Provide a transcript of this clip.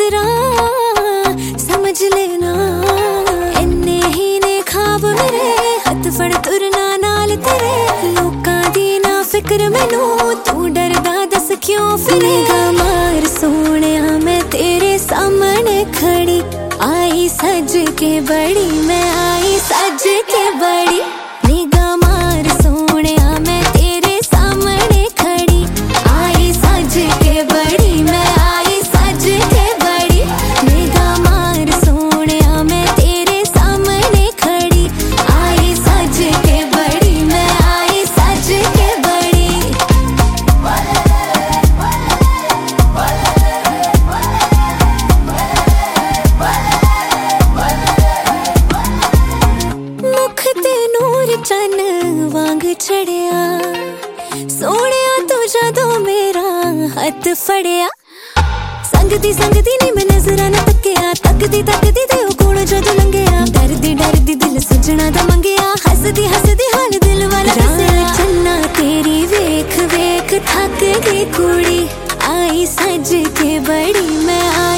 मेरा समझ लेना, इन्ने ही ने खाब मेरे, हथ फड़ तुरना नाल तेरे, लोकां दी ना फिक्र मैनू, तू डरदा दस क्यों फिरेगा। मार सोहणिया मैं तेरे सामने खड़ी, आई सज के बड़ी, मैं आई सज के बड़ी। निगाह मार सोहणिया मैं तेरे सामने खड़ी, आई सज के बड़ी, मैं आई सज के बड़ी। निगाह मार सोहणिया मैं तेरे सामने खड़ी, आई सज के बड़ी, मैं आई सज के बड़ी। मुख ते नूर चन वांग चढ़िया, सोहणिया तू जदों मेरा हथ फड़िया, संगदी संगदी नी मैं नजरां ना तकिया, तकदी तकदी ते ओ कोल जदों लंघिया, डरदी डरदी दिल सजना दा मंगिया, हसदी हसदी हाल दिल वाला दसिया। चन्ना तेरी वेख वेख थक गई कुड़ी, आई सज के बड़ी, मैं